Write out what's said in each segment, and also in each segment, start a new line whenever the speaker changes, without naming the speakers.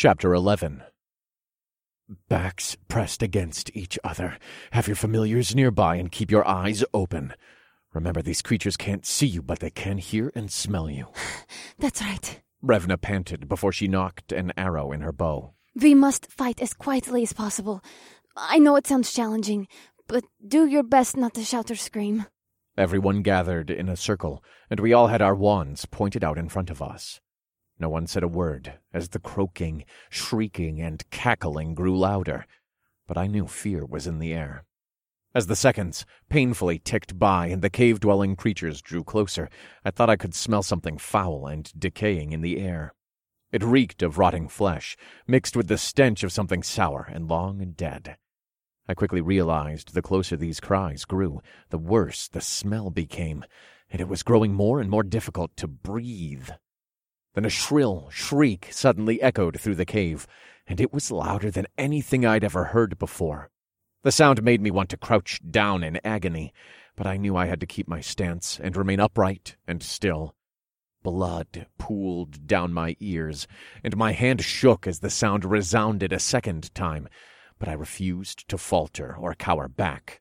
Chapter 11. Backs pressed against each other. Have your familiars nearby and keep your eyes open. Remember, these creatures can't see you, but they can hear and smell you.
That's right.
Revna panted before she nocked an arrow in her bow.
We must fight as quietly as possible. I know it sounds challenging, but do your best not to shout or scream.
Everyone gathered in a circle, and we all had our wands pointed out in front of us. No one said a word, as the croaking, shrieking, and cackling grew louder, but I knew fear was in the air. As the seconds painfully ticked by and the cave-dwelling creatures drew closer, I thought I could smell something foul and decaying in the air. It reeked of rotting flesh, mixed with the stench of something sour and long and dead. I quickly realized the closer these cries grew, the worse the smell became, and it was growing more and more difficult to breathe. Then a shrill shriek suddenly echoed through the cave, and it was louder than anything I'd ever heard before. The sound made me want to crouch down in agony, but I knew I had to keep my stance and remain upright and still. Blood pooled down my ears, and my hand shook as the sound resounded a second time, but I refused to falter or cower back.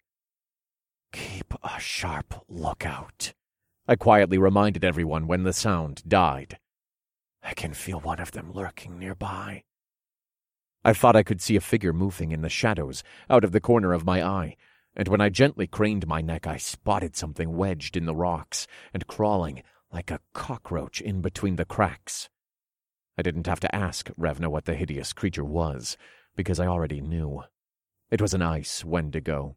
Keep a sharp lookout, I quietly reminded everyone when the sound died. I can feel one of them lurking nearby. I thought I could see a figure moving in the shadows out of the corner of my eye, and when I gently craned my neck, I spotted something wedged in the rocks and crawling like a cockroach in between the cracks. I didn't have to ask Revna what the hideous creature was, because I already knew. It was an ice wendigo.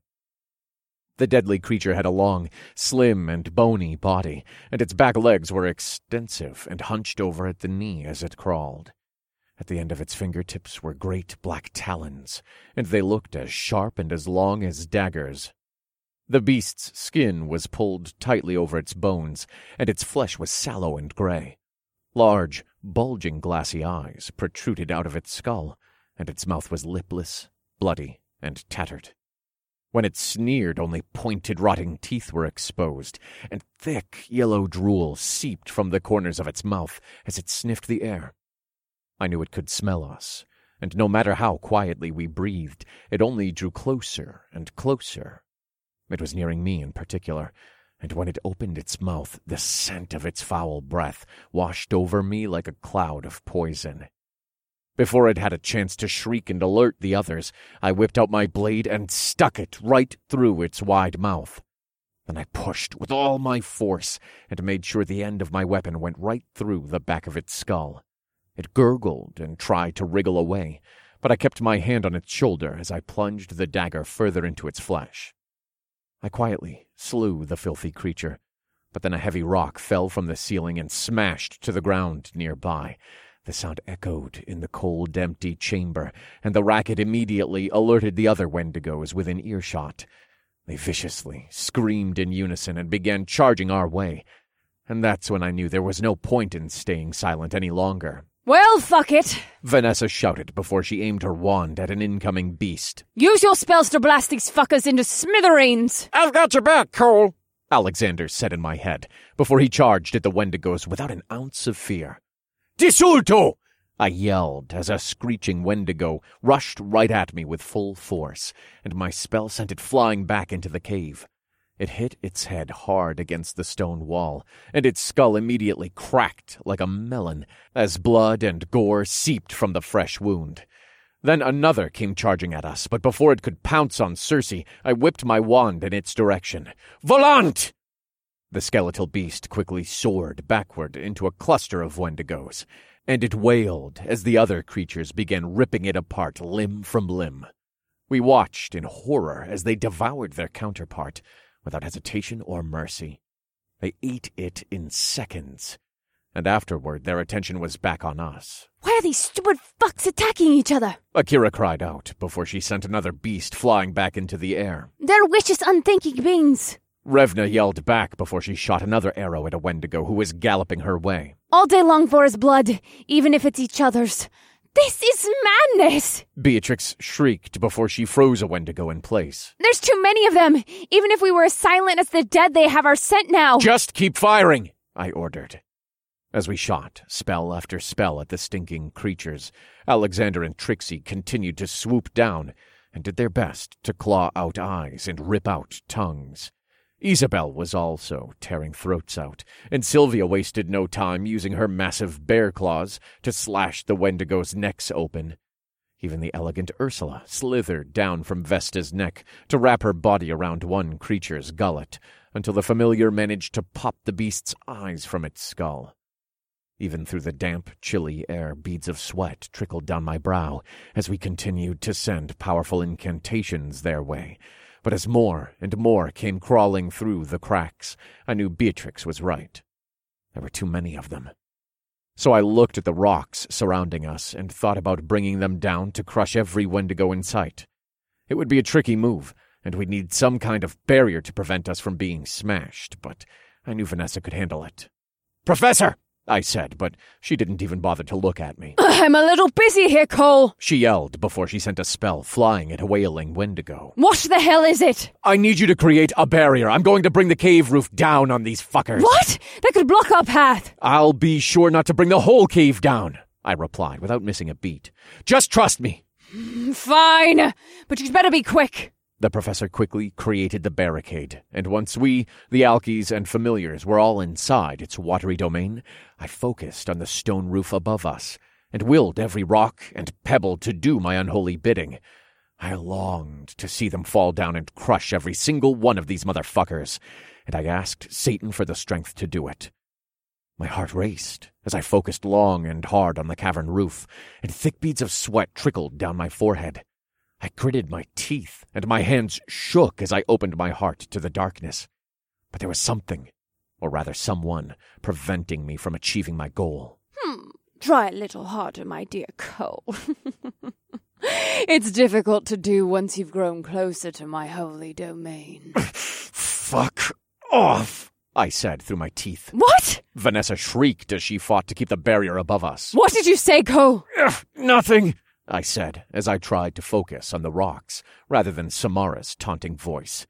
The deadly creature had a long, slim, and bony body, and its back legs were extensive and hunched over at the knee as it crawled. At the end of its fingertips were great black talons, and they looked as sharp and as long as daggers. The beast's skin was pulled tightly over its bones, and its flesh was sallow and gray. Large, bulging glassy eyes protruded out of its skull, and its mouth was lipless, bloody, and tattered. When it sneered, only pointed, rotting teeth were exposed, and thick, yellow drool seeped from the corners of its mouth as it sniffed the air. I knew it could smell us, and no matter how quietly we breathed, it only drew closer and closer. It was nearing me in particular, and when it opened its mouth, the scent of its foul breath washed over me like a cloud of poison. Before it had a chance to shriek and alert the others, I whipped out my blade and stuck it right through its wide mouth. Then I pushed with all my force and made sure the end of my weapon went right through the back of its skull. It gurgled and tried to wriggle away, but I kept my hand on its shoulder as I plunged the dagger further into its flesh. I quietly slew the filthy creature, but then a heavy rock fell from the ceiling and smashed to the ground nearby. The sound echoed in the cold, empty chamber, and the racket immediately alerted the other wendigos within earshot. They viciously screamed in unison and began charging our way, and that's when I knew there was no point in staying silent any longer.
Well, fuck it,
Vanessa shouted before she aimed her wand at an incoming beast.
Use your spells to blast these fuckers into smithereens.
I've got your back, Cole,
Alexander said in my head, before he charged at the wendigos without an ounce of fear. Disulto! I yelled as a screeching wendigo rushed right at me with full force, and my spell sent it flying back into the cave. It hit its head hard against the stone wall, and its skull immediately cracked like a melon as blood and gore seeped from the fresh wound. Then another came charging at us, but before it could pounce on Circe, I whipped my wand in its direction. Volant! The skeletal beast quickly soared backward into a cluster of wendigos, and it wailed as the other creatures began ripping it apart limb from limb. We watched in horror as they devoured their counterpart, without hesitation or mercy. They ate it in seconds, and afterward their attention was back on us.
Why are these stupid fucks attacking each other?
Akira cried out before she sent another beast flying back into the air.
They're vicious, unthinking beings.
Revna yelled back before she shot another arrow at a wendigo who was galloping her way.
All they long for is blood, even if it's each other's. This is madness!
Beatrix shrieked before she froze a wendigo in place.
There's too many of them! Even if we were as silent as the dead, they have our scent now!
Just keep firing, I ordered. As we shot spell after spell at the stinking creatures, Alexander and Trixie continued to swoop down and did their best to claw out eyes and rip out tongues. Isabel was also tearing throats out, and Sylvia wasted no time using her massive bear claws to slash the Wendigos' necks open. Even the elegant Ursula slithered down from Vesta's neck to wrap her body around one creature's gullet, until the familiar managed to pop the beast's eyes from its skull. Even through the damp, chilly air, beads of sweat trickled down my brow as we continued to send powerful incantations their way. But as more and more came crawling through the cracks, I knew Beatrix was right. There were too many of them. So I looked at the rocks surrounding us and thought about bringing them down to crush every Wendigo in sight. It would be a tricky move, and we'd need some kind of barrier to prevent us from being smashed, but I knew Vanessa could handle it. "Professor!" I said, but she didn't even bother to look at me.
I'm a little busy here, Cole,
she yelled before she sent a spell flying at a wailing Wendigo.
What the hell is it?
I need you to create a barrier. I'm going to bring the cave roof down on these fuckers.
What? That could block our path.
I'll be sure not to bring the whole cave down, I replied without missing a beat. Just trust me.
Fine, but you'd better be quick.
The professor quickly created the barricade, and once we, the Alkies and familiars, were all inside its watery domain, I focused on the stone roof above us, and willed every rock and pebble to do my unholy bidding. I longed to see them fall down and crush every single one of these motherfuckers, and I asked Satan for the strength to do it. My heart raced as I focused long and hard on the cavern roof, and thick beads of sweat trickled down my forehead. I gritted my teeth, and my hands shook as I opened my heart to the darkness. But there was something, or rather someone, preventing me from achieving my goal.
Try a little harder, my dear Cole. It's difficult to do once you've grown closer to my holy domain.
Fuck off, I said through my teeth.
What?
Vanessa shrieked as she fought to keep the barrier above us.
What did you say, Cole?
Nothing, I said as I tried to focus on the rocks rather than Samara's taunting voice.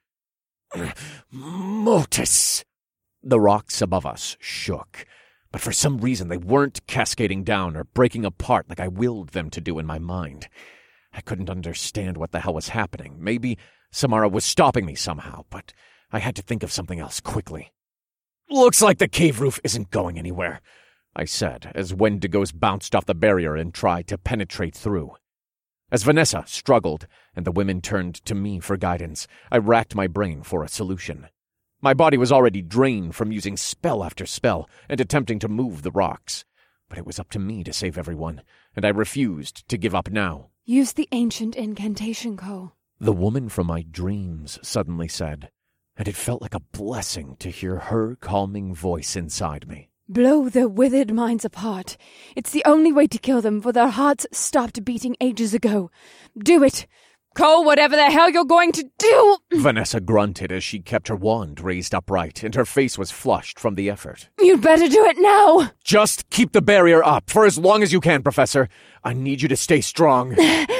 Motus! The rocks above us shook, but for some reason they weren't cascading down or breaking apart like I willed them to do in my mind. I couldn't understand what the hell was happening. Maybe Samara was stopping me somehow, but I had to think of something else quickly. Looks like the cave roof isn't going anywhere, I said, as Wendigos bounced off the barrier and tried to penetrate through. As Vanessa struggled, and the women turned to me for guidance, I racked my brain for a solution. My body was already drained from using spell after spell and attempting to move the rocks, but it was up to me to save everyone, and I refused to give up now.
Use the ancient incantation, Cole.
The woman from my dreams suddenly said, and it felt like a blessing to hear her calming voice inside me.
Blow their withered minds apart. It's the only way to kill them, for their hearts stopped beating ages ago. Do it! Cole, whatever the hell you're going to do!
Vanessa grunted as she kept her wand raised upright, and her face was flushed from the effort.
You'd better do it now!
Just keep the barrier up for as long as you can, Professor. I need you to stay strong.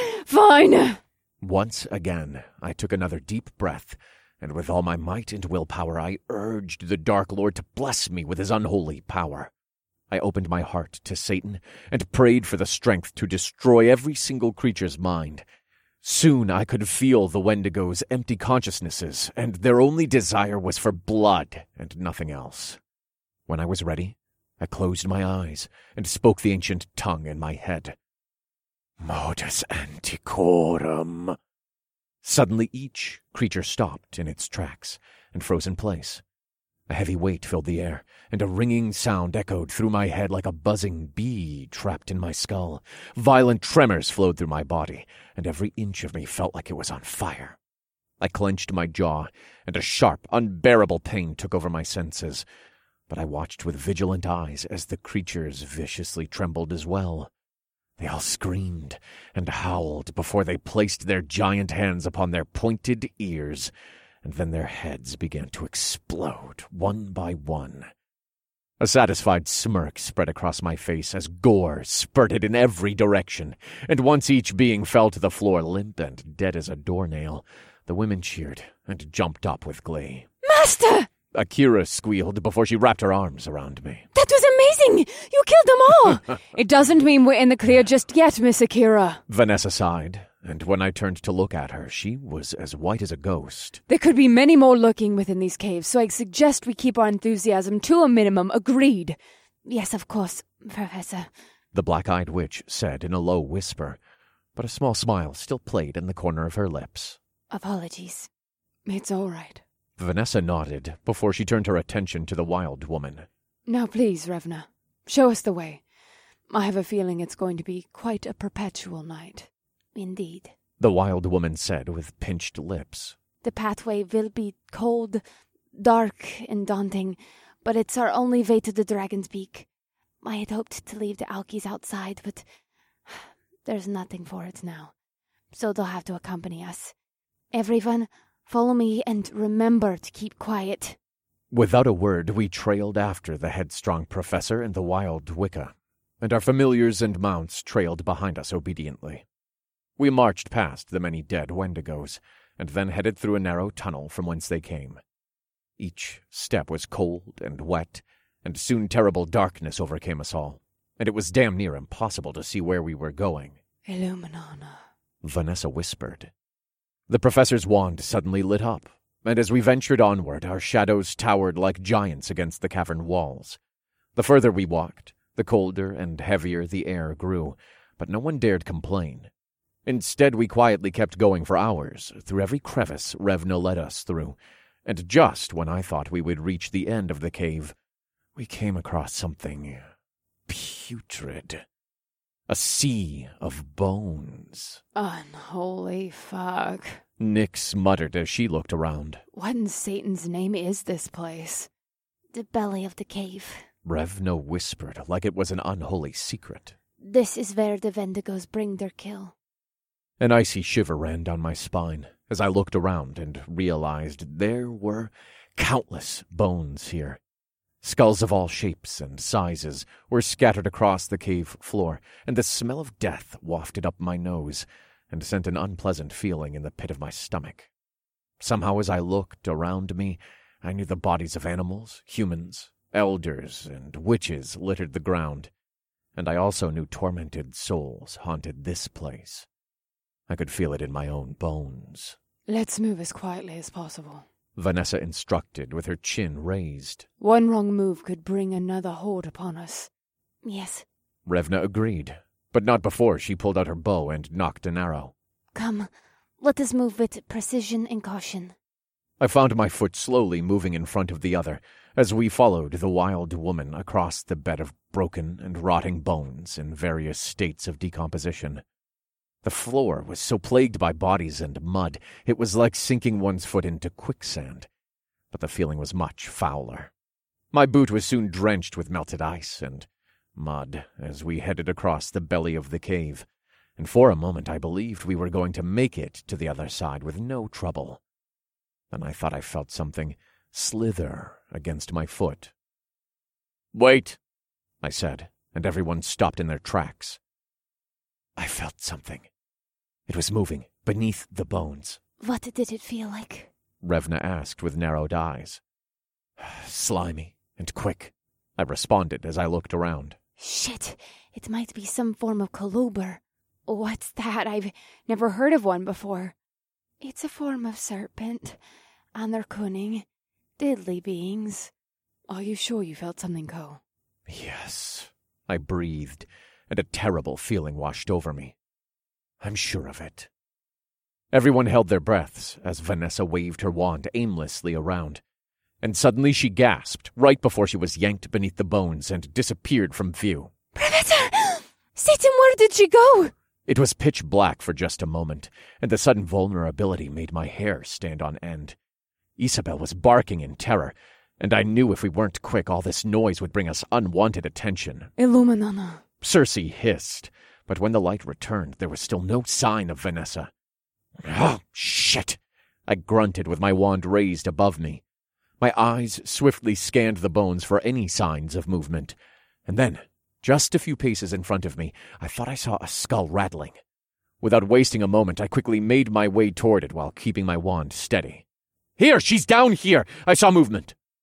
Fine.
Once again, I took another deep breath, and with all my might and willpower, I urged the Dark Lord to bless me with his unholy power. I opened my heart to Satan and prayed for the strength to destroy every single creature's mind. Soon I could feel the Wendigos' empty consciousnesses, and their only desire was for blood and nothing else. When I was ready, I closed my eyes and spoke the ancient tongue in my head. Modus Antiquorum. Suddenly each creature stopped in its tracks and froze in place. A heavy weight filled the air, and a ringing sound echoed through my head like a buzzing bee trapped in my skull. Violent tremors flowed through my body, and every inch of me felt like it was on fire. I clenched my jaw, and a sharp, unbearable pain took over my senses. But I watched with vigilant eyes as the creatures viciously trembled as well. They all screamed and howled before they placed their giant hands upon their pointed ears, and then their heads began to explode one by one. A satisfied smirk spread across my face as gore spurted in every direction, and once each being fell to the floor limp and dead as a doornail, the women cheered and jumped up with glee.
Master!
Akira squealed before she wrapped her arms around me.
That was amazing! You killed them all! It doesn't mean we're in the clear just yet, Miss Akira.
Vanessa sighed, and when I turned to look at her, she was as white as a ghost.
There could be many more lurking within these caves, so I suggest we keep our enthusiasm to a minimum. Agreed. Yes, of course, Professor.
The black-eyed witch said in a low whisper, but a small smile still played in the corner of her lips.
Apologies. It's all right.
Vanessa nodded before she turned her attention to the wild woman.
Now please, Revna, show us the way. I have a feeling it's going to be quite a perpetual night.
Indeed,
the wild woman said with pinched lips.
The pathway will be cold, dark, and daunting, but it's our only way to the Dragon's Peak. I had hoped to leave the Alkies outside, but there's nothing for it now, so they'll have to accompany us. Everyone, follow me and remember to keep quiet.
Without a word, we trailed after the headstrong professor and the wild Wicca, and our familiars and mounts trailed behind us obediently. We marched past the many dead Wendigos, and then headed through a narrow tunnel from whence they came. Each step was cold and wet, and soon terrible darkness overcame us all, and it was damn near impossible to see where we were going.
Illuminana,
Vanessa whispered. The professor's wand suddenly lit up, and as we ventured onward, our shadows towered like giants against the cavern walls. The further we walked, the colder and heavier the air grew, but no one dared complain. Instead, we quietly kept going for hours, through every crevice Revna led us through, and just when I thought we would reach the end of the cave, we came across something putrid. A sea of bones.
Unholy fuck.
Nyx muttered as she looked around.
What in Satan's name is this place?
The belly of the cave.
Revna whispered like it was an unholy secret.
This is where the Wendigos bring their kill.
An icy shiver ran down my spine as I looked around and realized there were countless bones here. Skulls of all shapes and sizes were scattered across the cave floor, and the smell of death wafted up my nose and sent an unpleasant feeling in the pit of my stomach. Somehow as I looked around me, I knew the bodies of animals, humans, elders, and witches littered the ground, and I also knew tormented souls haunted this place. I could feel it in my own bones.
Let's move as quietly as possible,
Vanessa instructed with her chin raised.
One wrong move could bring another horde upon us.
Yes.
Revna agreed, but not before she pulled out her bow and nocked an arrow.
Come, let us move with precision and caution.
I found my foot slowly moving in front of the other as we followed the wild woman across the bed of broken and rotting bones in various states of decomposition. The floor was so plagued by bodies and mud, it was like sinking one's foot into quicksand, but the feeling was much fouler. My boot was soon drenched with melted ice and mud as we headed across the belly of the cave, and for a moment I believed we were going to make it to the other side with no trouble. Then I thought I felt something slither against my foot. "Wait," I said, and everyone stopped in their tracks. I felt something. It was moving beneath the bones.
What did it feel like?
Revna asked with narrowed eyes. Slimy and quick, I responded as I looked around.
Shit, it might be some form of Coluber.
What's that? I've never heard of one before. It's a form of serpent, and they're cunning, deadly beings. Are you sure you felt something, Ko?
Yes, I breathed, and a terrible feeling washed over me. I'm sure of it. Everyone held their breaths as Vanessa waved her wand aimlessly around, and suddenly she gasped right before she was yanked beneath the bones and disappeared from view.
Professor! Satan, where did she go?
It was pitch black for just a moment, and the sudden vulnerability made my hair stand on end. Isabel was barking in terror, and I knew if we weren't quick, all this noise would bring us unwanted attention.
Illuminana.
Circe hissed, but when the light returned, there was still no sign of Vanessa. Oh, shit! I grunted with my wand raised above me. My eyes swiftly scanned the bones for any signs of movement, and then, just a few paces in front of me, I thought I saw a skull rattling. Without wasting a moment, I quickly made my way toward it while keeping my wand steady. "Here! She's down here! I saw movement!"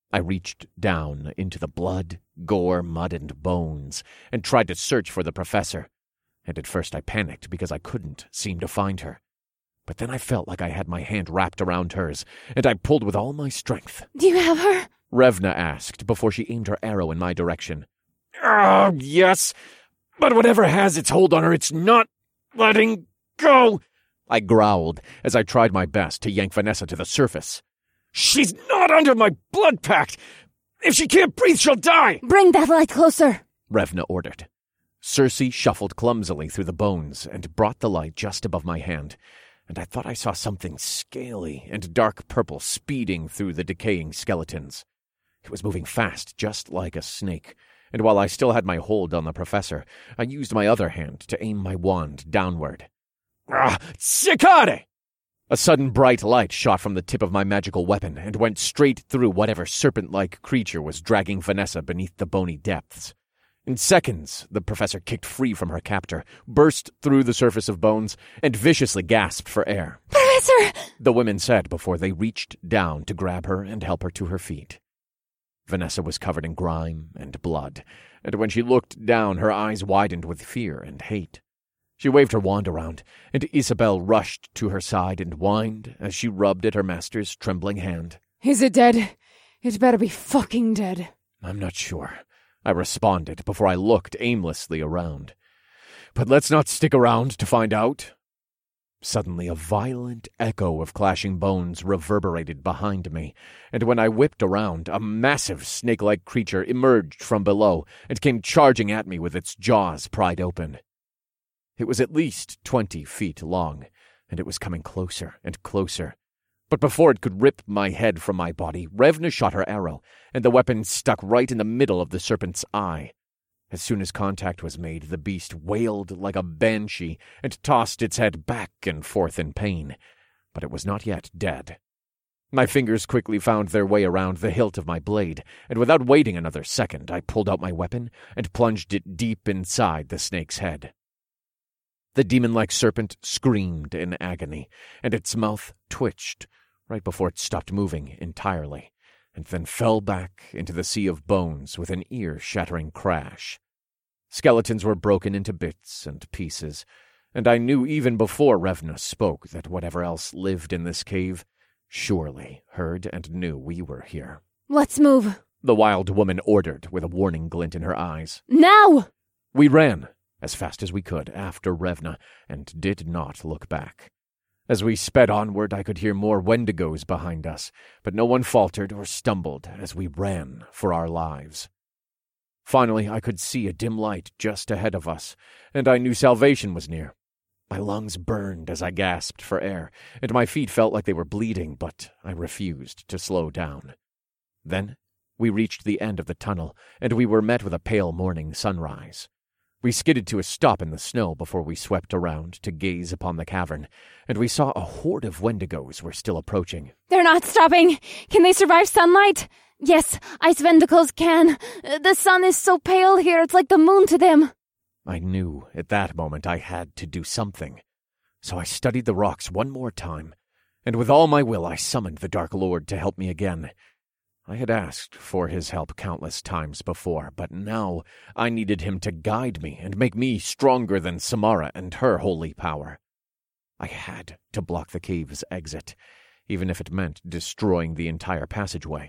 I reached down into the blood, gore, mud, and bones, and tried to search for the professor. And at first I panicked because I couldn't seem to find her. But then I felt like I had my hand wrapped around hers, and I pulled with all my strength.
Do you have her?
Revna asked before she aimed her arrow in my direction. Yes, but whatever has its hold on her, it's not letting go, I growled as I tried my best to yank Vanessa to the surface. She's not under my blood pact! If she can't breathe, she'll die!
Bring that light closer,
Revna ordered. Cersei shuffled clumsily through the bones and brought the light just above my hand, and I thought I saw something scaly and dark purple speeding through the decaying skeletons. It was moving fast, just like a snake, and while I still had my hold on the professor, I used my other hand to aim my wand downward. Cicade! A sudden bright light shot from the tip of my magical weapon and went straight through whatever serpent-like creature was dragging Vanessa beneath the bony depths. In seconds, the professor kicked free from her captor, burst through the surface of bones, and viciously gasped for air.
Professor!
The women said before they reached down to grab her and help her to her feet. Vanessa was covered in grime and blood, and when she looked down, her eyes widened with fear and hate. She waved her wand around, and Isabel rushed to her side and whined as she rubbed at her master's trembling hand.
Is it dead? It better be fucking dead.
I'm not sure, I responded before I looked aimlessly around. But let's not stick around to find out. Suddenly, a violent echo of clashing bones reverberated behind me, and when I whipped around, a massive snake-like creature emerged from below and came charging at me with its jaws pried open. It was at least 20 feet long, and it was coming closer and closer. But before it could rip my head from my body, Revna shot her arrow, and the weapon stuck right in the middle of the serpent's eye. As soon as contact was made, the beast wailed like a banshee and tossed its head back and forth in pain. But it was not yet dead. My fingers quickly found their way around the hilt of my blade, and without waiting another second, I pulled out my weapon and plunged it deep inside the snake's head. The demon-like serpent screamed in agony, and its mouth twitched right before it stopped moving entirely, and then fell back into the sea of bones with an ear-shattering crash. Skeletons were broken into bits and pieces, and I knew even before Revna spoke that whatever else lived in this cave surely heard and knew we were here.
Let's move,
The wild woman ordered with a warning glint in her eyes.
now!
We ran as fast as we could after Revna and did not look back. As we sped onward, I could hear more Wendigos behind us, but no one faltered or stumbled as we ran for our lives. Finally, I could see a dim light just ahead of us, and I knew salvation was near. My lungs burned as I gasped for air, and my feet felt like they were bleeding, but I refused to slow down. Then we reached the end of the tunnel, and we were met with a pale morning sunrise. We skidded to a stop in the snow before we swept around to gaze upon the cavern, and we saw a horde of Wendigos were still approaching.
They're not stopping! Can they survive sunlight? Yes, ice Wendigos can. The sun is so pale here, it's like the moon to them.
I knew at that moment I had to do something, so I studied the rocks one more time, and with all my will I summoned the Dark Lord to help me again. I had asked for his help countless times before, but now I needed him to guide me and make me stronger than Samara and her holy power. I had to block the cave's exit, even if it meant destroying the entire passageway.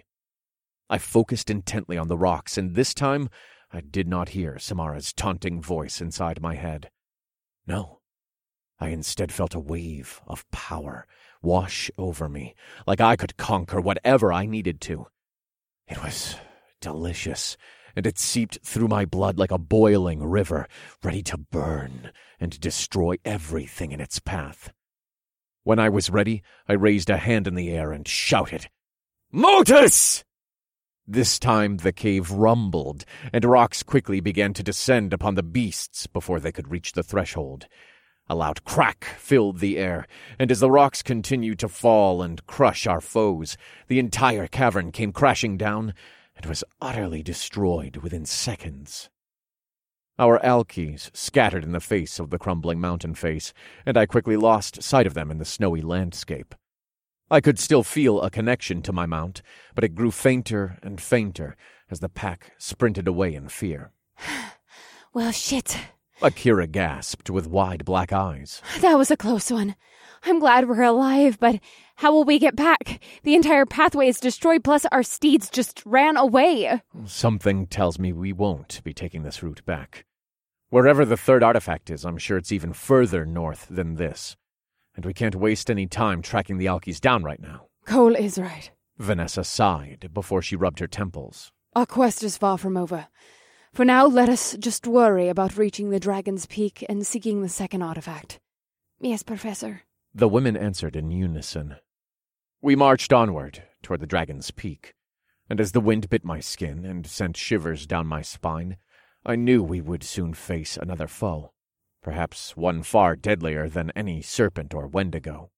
I focused intently on the rocks, and this time I did not hear Samara's taunting voice inside my head. No, I instead felt a wave of power wash over me, like I could conquer whatever I needed to. It was delicious, and it seeped through my blood like a boiling river, ready to burn and destroy everything in its path. When I was ready, I raised a hand in the air and shouted, "Motus!" This time the cave rumbled, and rocks quickly began to descend upon the beasts before they could reach the threshold. A loud crack filled the air, and as the rocks continued to fall and crush our foes, the entire cavern came crashing down and was utterly destroyed within seconds. Our alkeys scattered in the face of the crumbling mountain face, and I quickly lost sight of them in the snowy landscape. I could still feel a connection to my mount, but it grew fainter and fainter as the pack sprinted away in fear.
Well, shit.
Akira gasped with wide black eyes.
That was a close one. I'm glad we're alive, but how will we get back? The entire pathway is destroyed, plus our steeds just ran away.
Something tells me we won't be taking this route back. Wherever the third artifact is, I'm sure it's even further north than this. And we can't waste any time tracking the Alkies down right now.
Cole is right.
Vanessa sighed before she rubbed her temples.
Our quest is far from over. For now, let us just worry about reaching the Dragon's Peak and seeking the second artifact.
Yes, Professor.
The women answered in unison. We marched onward toward the Dragon's Peak, and as the wind bit my skin and sent shivers down my spine, I knew we would soon face another foe, perhaps one far deadlier than any serpent or wendigo.